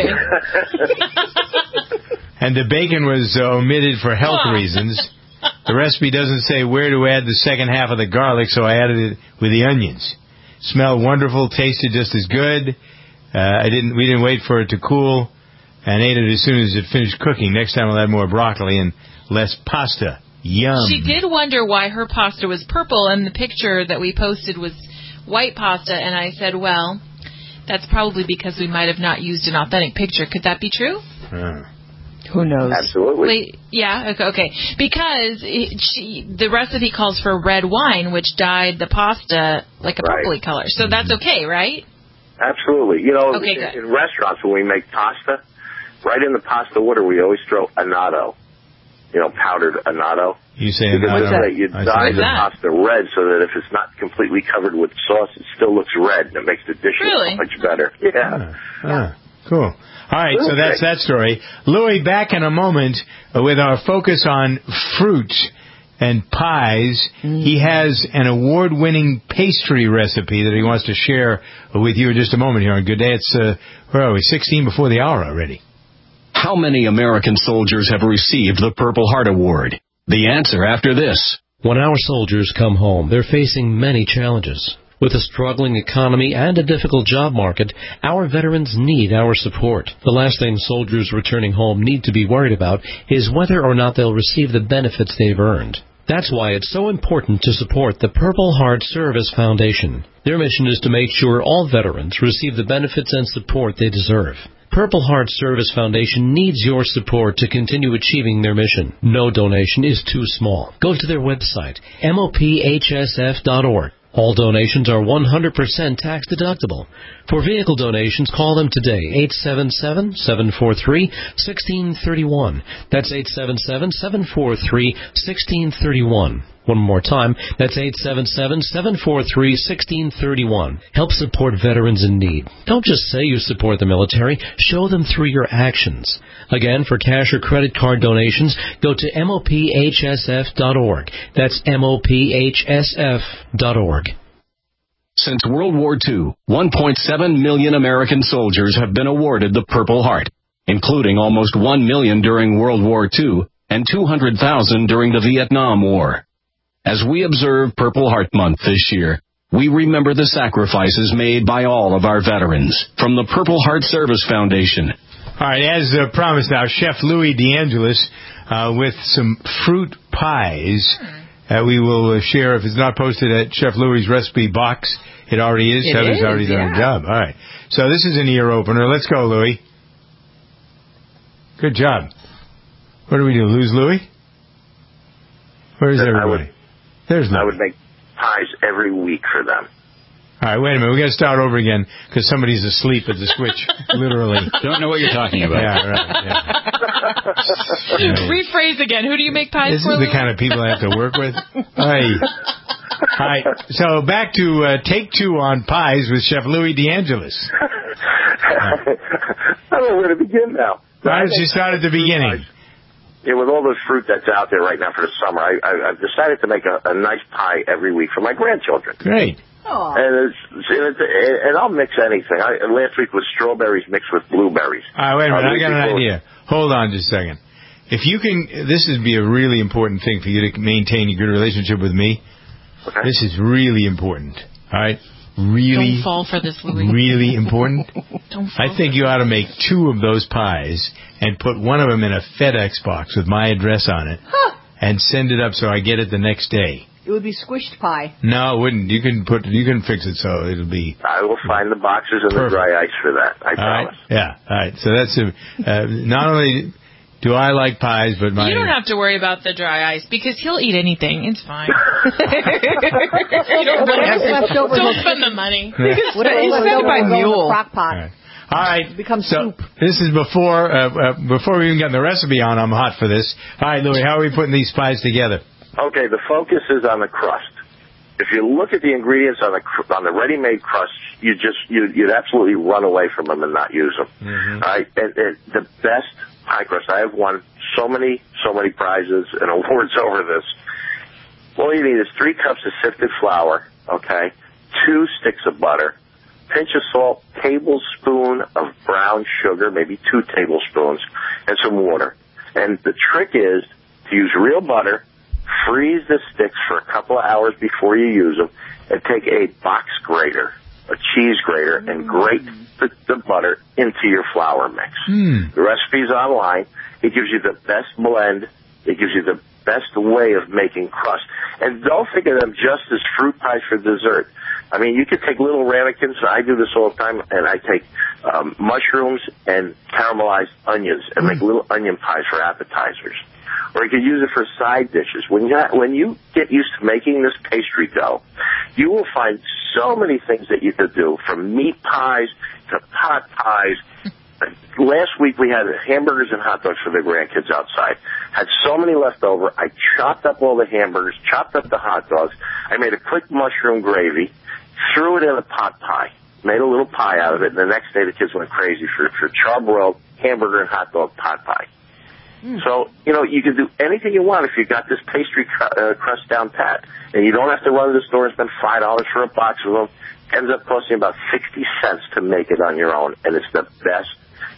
And the bacon was omitted for health reasons. The recipe doesn't say where to add the second half of the garlic, so I added it with the onions. Smelled wonderful, tasted just as good. We didn't wait for it to cool, and ate it as soon as it finished cooking. Next time we'll add more broccoli and less pasta. Yum. She did wonder why her pasta was purple, and the picture that we posted was white pasta, and I said, well, that's probably because we might have not used an authentic picture. Could that be true? Who knows? Absolutely. Wait, yeah, okay. Because the recipe calls for red wine, which dyed the pasta like a purpley color. So that's okay, right? Absolutely. You know, in restaurants when we make pasta, right in the pasta water we always throw annatto. You know, powdered annatto. You say annatto? You dye the pasta red so that if it's not completely covered with sauce, it still looks red, and it makes the dish look much better. Yeah. Cool. All right, so that's that story. Louie, back in a moment with our focus on fruit and pies. He has an award-winning pastry recipe that he wants to share with you in just a moment here on Good Day. It's, where are we, 16 before the hour already. How many American soldiers have received the Purple Heart Award? The answer after this. When our soldiers come home, they're facing many challenges. With a struggling economy and a difficult job market, our veterans need our support. The last thing soldiers returning home need to be worried about is whether or not they'll receive the benefits they've earned. That's why it's so important to support the Purple Heart Service Foundation. Their mission is to make sure all veterans receive the benefits and support they deserve. Purple Heart Service Foundation needs your support to continue achieving their mission. No donation is too small. Go to their website, mophsf.org. All donations are 100% tax deductible. For vehicle donations, call them today, 877-743-1631. That's 877-743-1631. One more time, that's 877-743-1631. Help support veterans in need. Don't just say you support the military, show them through your actions. Again, for cash or credit card donations, go to mophsf.org. That's mophsf.org. Since World War II, 1.7 million American soldiers have been awarded the Purple Heart, including almost 1 million during World War II and 200,000 during the Vietnam War. As we observe Purple Heart Month this year, we remember the sacrifices made by all of our veterans. From the Purple Heart Service Foundation. All right, as promised now, Chef Louie DeAngelis with some fruit pies we will share. If it's not posted at Chef Louie's recipe box, it already is. Heather's already done her job. All right, so this is an ear opener. Let's go, Louie. Good job. What do we do, lose Louie? Where's everybody? There's Louie. I would make pies every week for them. All right, wait a minute. We got to start over again because somebody's asleep at the switch, literally. Don't know what you're talking about. Yeah, right. Yeah. Rephrase again. Who do you make pies for? This is the kind of people I have to work with. All right. So back to take 2 on pies with Chef Louie DeAngelis. I don't know where to begin now. Why don't you start at the beginning? Yeah, with all the fruit that's out there right now for the summer, I've decided to make a nice pie every week for my grandchildren. Great. And I'll mix anything. Last week was strawberries mixed with blueberries. All right, wait a minute. I got an idea. Hold on just a second. If you can, this would be a really important thing for you to maintain a good relationship with me. Okay. This is really important. All right? Really. Don't fall for this, Louie. Really important. Don't fall I think you ought to make 2 of those pies and put one of them in a FedEx box with my address on it. and send it up so I get it the next day. It would be squished pie. No, it wouldn't. You can fix it so it'll be. I will find the boxes and the dry ice for that. I promise. Right. Yeah. All right. So that's not only do I like pies, but you don't have to worry about the dry ice because he'll eat anything. It's fine. Don't spend the money. Whatever's left over will go in the crock pot. All right. It becomes soup. soup. This is before we even got the recipe on. I'm hot for this. All right, Louis, how are we putting these pies together? Okay, the focus is on the crust. If you look at the ingredients on the ready-made crust, you'd absolutely run away from them and not use them. Mm-hmm. All right, and the best pie crust. I have won so many prizes and awards over this. All you need is 3 cups of sifted flour. Okay, 2 sticks of butter. Pinch of salt, tablespoon of brown sugar, maybe 2 tablespoons, and some water. And the trick is to use real butter, freeze the sticks for a couple of hours before you use them, and take a box grater, a cheese grater, and grate the butter into your flour mix. The recipe's online. It gives you the best blend. It gives you the best way of making crust. And don't think of them just as fruit pies for dessert. I mean, you could take little ramekins. I do this all the time, and I take mushrooms and caramelized onions and make little onion pies for appetizers. Or you could use it for side dishes. When you get used to making this pastry dough, you will find so many things that you could do, from meat pies to pot pies. Last week we had hamburgers and hot dogs for the grandkids outside. Had so many left over, I chopped up all the hamburgers, chopped up the hot dogs. I made a quick mushroom gravy, threw it in a pot pie, made a little pie out of it, and the next day the kids went crazy for charbroiled hamburger and hot dog pot pie. So, you can do anything you want if you got this pastry crust down pat. And you don't have to run to the store and spend $5 for a box of them. It ends up costing about 60 cents to make it on your own, and it's the best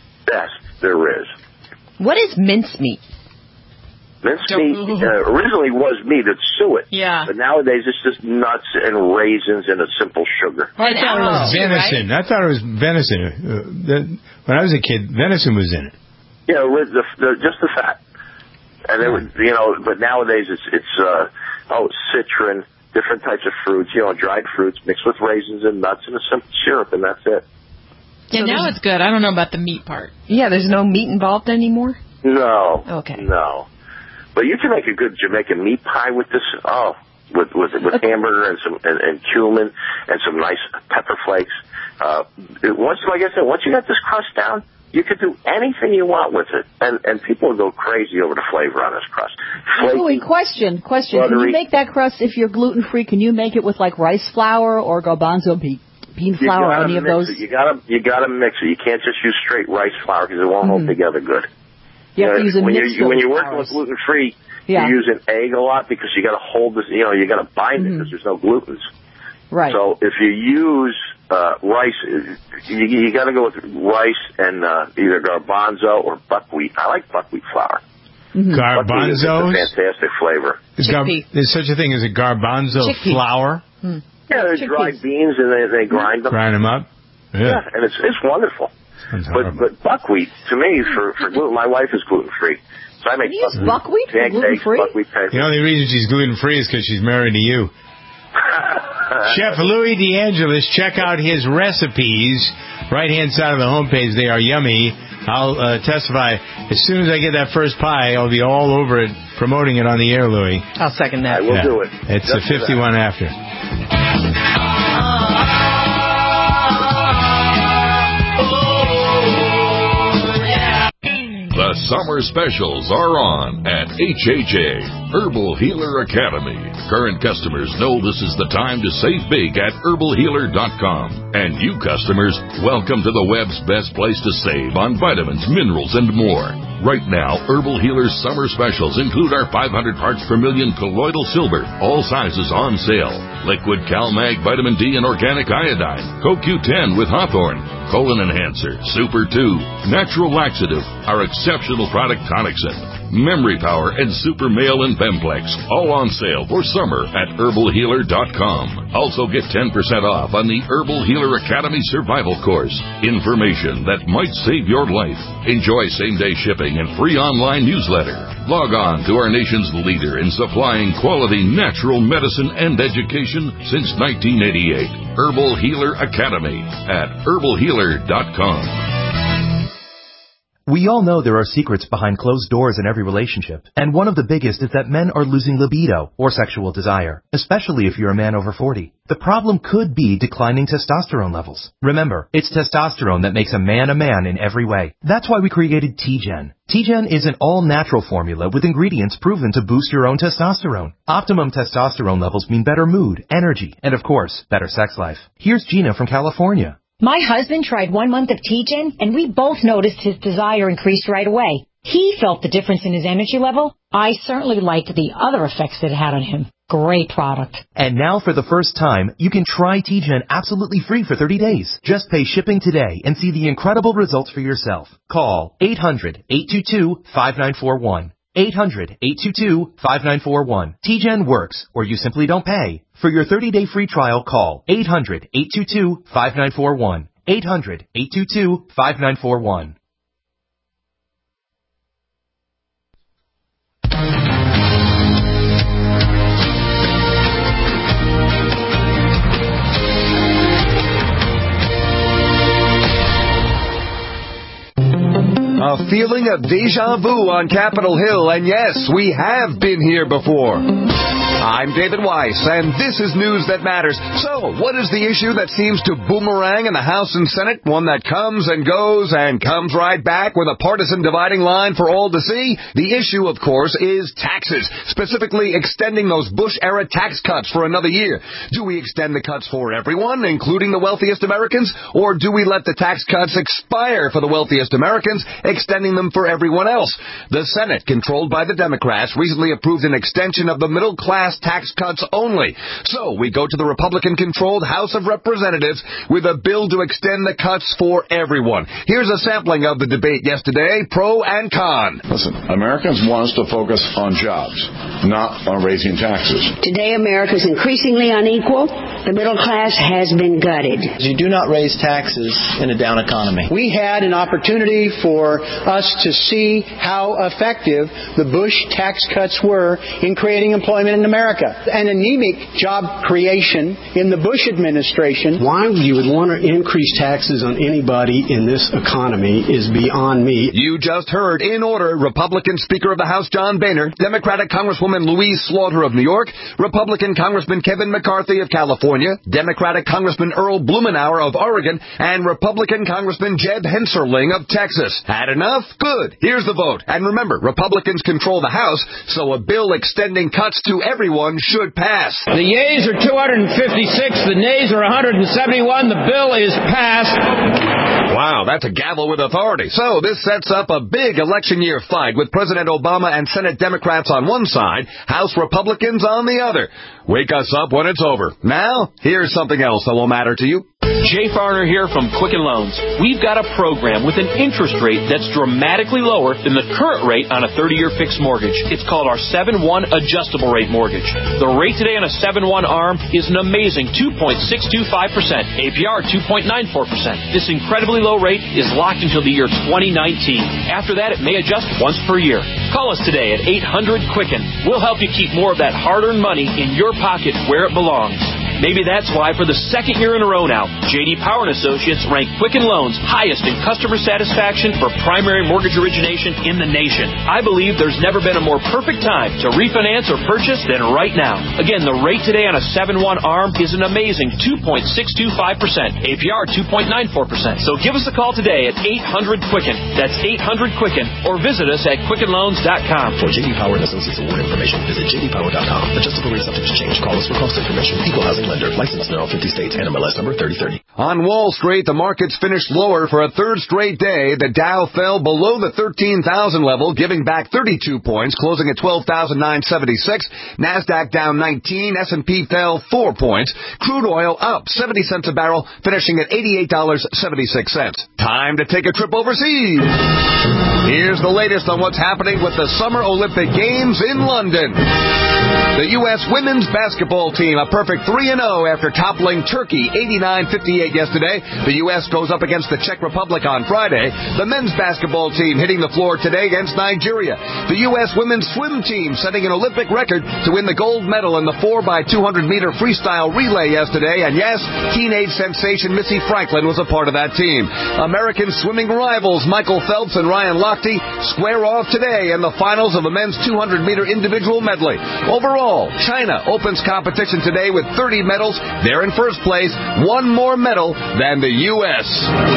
there is. What is mincemeat? Mincemeat originally was meat. It's suet. Yeah. But nowadays it's just nuts and raisins and a simple sugar. I thought it was venison. Right? I thought it was venison. When I was a kid, venison was in it. Yeah, with just the fat. And it would, but nowadays it's citron, different types of fruits, dried fruits mixed with raisins and nuts and a simple syrup, and that's it. Yeah, now it's good. I don't know about the meat part. Yeah, there's no meat involved anymore? No. Okay. No. But you can make a good Jamaican meat pie with this. With hamburger and some and cumin and some nice pepper flakes. Once you got this crust down, you could do anything you want with it, and people will go crazy over the flavor on this crust. Flaky, question. Buttery. Can you make that crust if you're gluten-free? Can you make it with like rice flour or garbanzo bean flour or any of those? You gotta mix it. You can't just use straight rice flour because it won't hold together good. You have to use a when mix you're working with gluten-free, you use an egg a lot because you got to hold this. You got to bind it because there's no glutens. Right. So if you use rice, you got to go with rice and either garbanzo or buckwheat. I like buckwheat flour. Garbanzo is a fantastic flavor. There's such a thing as a garbanzo flour. Yeah, there's dried beans and they grind them. Grind them up. Yeah, and it's wonderful. But buckwheat, to me, for gluten, my wife is gluten free. So I make buckwheat gluten-free? Buckwheat pancakes. The only reason she's gluten-free is because she's married to you. Chef Louis DeAngelis, check out his recipes. Right-hand side of the homepage. They are yummy. I'll testify. As soon as I get that first pie, I'll be all over it, promoting it on the air, Louis. I'll second that. I will do it. It's a 51 after. The summer specials are on at HHA, Herbal Healer Academy. Current customers know this is the time to save big at herbalhealer.com. And new customers, welcome to the web's best place to save on vitamins, minerals, and more. Right now, Herbal Healer's summer specials include our 500 parts per million colloidal silver, all sizes on sale. Liquid CalMag Vitamin D and Organic Iodine, CoQ10 with Hawthorne, Colon Enhancer, Super 2, Natural Laxative, our exceptional product Tonic Sip, Memory Power, and Super Male and Bemplex, all on sale for summer at herbalhealer.com. Also get 10% off on the Herbal Healer Academy Survival Course. Information that might save your life. Enjoy same-day shipping and free online newsletter. Log on to our nation's leader in supplying quality natural medicine and education since 1988. Herbal Healer Academy at herbalhealer.com. We all know there are secrets behind closed doors in every relationship, and one of the biggest is that men are losing libido or sexual desire, especially if you're a man over 40. The problem could be declining testosterone levels. Remember, it's testosterone that makes a man in every way. That's why we created T-Gen. T-Gen is an all-natural formula with ingredients proven to boost your own testosterone. Optimum testosterone levels mean better mood, energy, and of course, better sex life. Here's Gina from California. My husband tried 1 month of T-Gen, and we both noticed his desire increased right away. He felt the difference in his energy level. I certainly liked the other effects it had on him. Great product. And now for the first time, you can try T-Gen absolutely free for 30 days. Just pay shipping today and see the incredible results for yourself. Call 800-822-5941. 800-822-5941. T-Gen works, or you simply don't pay. For your 30-day free trial, call 800-822-5941. 800-822-5941. A feeling of deja vu on Capitol Hill, and yes, we have been here before. I'm David Weiss, and this is News That Matters. So, what is the issue that seems to boomerang in the House and Senate? One that comes and goes and comes right back with a partisan dividing line for all to see? The issue, of course, is taxes, specifically extending those Bush-era tax cuts for another year. Do we extend the cuts for everyone, including the wealthiest Americans, or do we let the tax cuts expire for the wealthiest Americans, extending them for everyone else? The Senate, controlled by the Democrats, recently approved an extension of the middle-class tax cuts only. So we go to the Republican-controlled House of Representatives with a bill to extend the cuts for everyone. Here's a sampling of the debate yesterday, pro and con. Listen, Americans want us to focus on jobs, not on raising taxes. Today, America is increasingly unequal. The middle class has been gutted. You do not raise taxes in a down economy. We had an opportunity for us to see how effective the Bush tax cuts were in creating employment in America. An anemic job creation in the Bush administration. Why you would want to increase taxes on anybody in this economy is beyond me. You just heard, in order, Republican Speaker of the House John Boehner, Democratic Congresswoman Louise Slaughter of New York, Republican Congressman Kevin McCarthy of California, Democratic Congressman Earl Blumenauer of Oregon, and Republican Congressman Jeb Hensarling of Texas. Had enough? Good. Here's the vote. And remember, Republicans control the House, so a bill extending cuts to everyone should pass. The yeas are 256, the nays are 171. The bill is passed. Wow, that's a gavel with authority. So this sets up a big election year fight with President Obama and Senate Democrats on one side, House Republicans on the other. Wake us up when it's over. Now, here's something else that will matter to you. Jay Farner here from Quicken Loans. We've got a program with an interest rate that's dramatically lower than the current rate on a 30-year fixed mortgage. It's called our 7-1 adjustable rate mortgage. The rate today on a 7-1 ARM is an amazing 2.625%, APR 2.94%. This incredibly low rate is locked until the year 2019. After that, it may adjust once per year. Call us today at 800-QUICKEN. We'll help you keep more of that hard-earned money in your pocket where it belongs. Maybe that's why for the second year in a row now, J.D. Power & Associates ranked Quicken Loans highest in customer satisfaction for primary mortgage origination in the nation. I believe there's never been a more perfect time to refinance or purchase than right now. Again, the rate today on a 7-1 ARM is an amazing 2.625%, APR 2.94%. So give us a call today at 800-QUICKEN. That's 800-QUICKEN, or visit us at QuickenLoans.com. For J.D. Power & Associates award information, visit jdpower.com. Adjustable rate subject to change. Call us for cost information. Equal housing lender. Licensed in all 50 states. NMLS number 3030. On Wall Street, the markets finished lower for a third straight day. The Dow fell below the 13,000 level, giving back 32 points, closing at 12,976. NASDAQ down 19. S&P fell 4 points. Crude oil up 70 cents a barrel, finishing at $88.76. Time to take a trip overseas. Here's the latest on what's happening with the Summer Olympic Games in London. The U.S. women's basketball team, a perfect 3-0 after toppling Turkey 89-58 yesterday. The U.S. goes up against the Czech Republic on Friday. The men's basketball team hitting the floor today against Nigeria. The U.S. women's swim team setting an Olympic record to win the gold medal in the 4x200-meter freestyle relay yesterday. And yes, teenage sensation Missy Franklin was a part of that team. American swimming rivals Michael Phelps and Ryan Lochte square off today in the finals of the men's 200-meter individual medley. Overall, China opens competition today with 30 medals. They're in first place, one more medal than the U.S.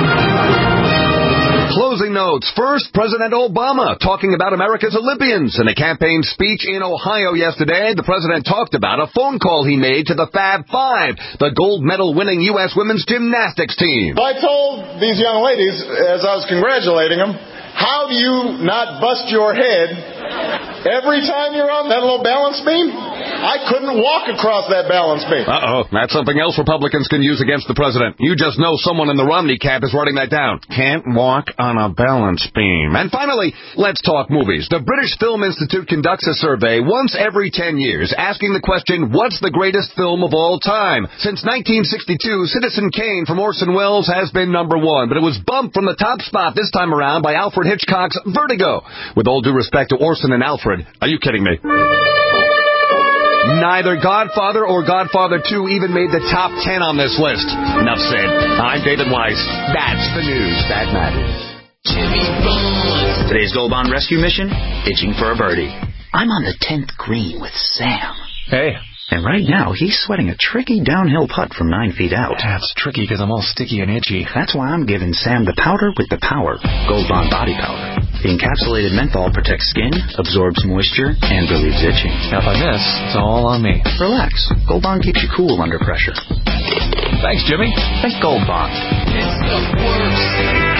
Closing notes. First, President Obama talking about America's Olympians. In a campaign speech in Ohio yesterday, the president talked about a phone call he made to the Fab Five, the gold medal winning U.S. women's gymnastics team. I told these young ladies, as I was congratulating them, how do you not bust your head every time you're on that little balance beam? I couldn't walk across that balance beam. Uh-oh. That's something else Republicans can use against the president. You just know someone in the Romney camp is writing that down. Can't walk on a balance beam. And finally, let's talk movies. The British Film Institute conducts a survey once every 10 years asking the question, what's the greatest film of all time? Since 1962, Citizen Kane from Orson Welles has been number one, but it was bumped from the top spot this time around by Alfred Hitchcock's Vertigo. With all due respect to Orson and Alfred, are you kidding me? Neither Godfather or Godfather 2 even made the top 10 on this list. Enough said. I'm David Weiss. That's the news that matters. Today's Gold Bond rescue mission, itching for a birdie. I'm on the 10th green with Sam. Hey. And right now, he's sweating a tricky downhill putt from 9 feet out. That's tricky because I'm all sticky and itchy. That's why I'm giving Sam the powder with the power. Gold Bond Body Powder. The encapsulated menthol protects skin, absorbs moisture, and relieves itching. Now if I miss, it's all on me. Relax. Gold Bond keeps you cool under pressure. Thanks, Jimmy. Think Gold Bond. It's the worst.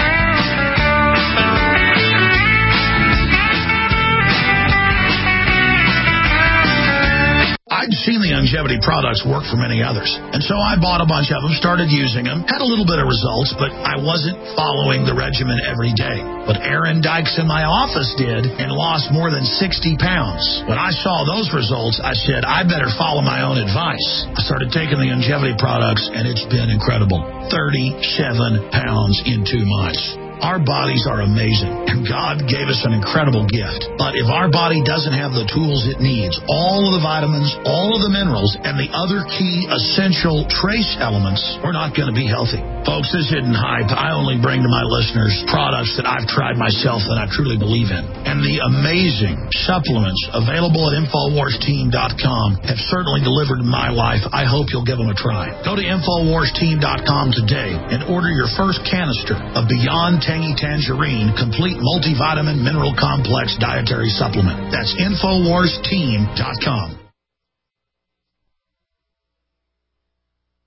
I'd seen the longevity products work for many others, and so I bought a bunch of them, started using them, had a little bit of results, but I wasn't following the regimen every day. But Aaron Dykes in my office did and lost more than 60 pounds. When I saw those results, I said, I better follow my own advice. I started taking the longevity products, and it's been incredible. 37 pounds in 2 months. Our bodies are amazing, and God gave us an incredible gift. But if our body doesn't have the tools it needs, all of the vitamins, all of the minerals, and the other key essential trace elements, we're not going to be healthy. Folks, this isn't hype. I only bring to my listeners products that I've tried myself that I truly believe in. And the amazing supplements available at InfoWarsTeam.com have certainly delivered in my life. I hope you'll give them a try. Go to InfoWarsTeam.com today and order your first canister of Beyond Tangy Tangerine Complete Multivitamin Mineral Complex Dietary Supplement. That's InfoWarsTeam.com.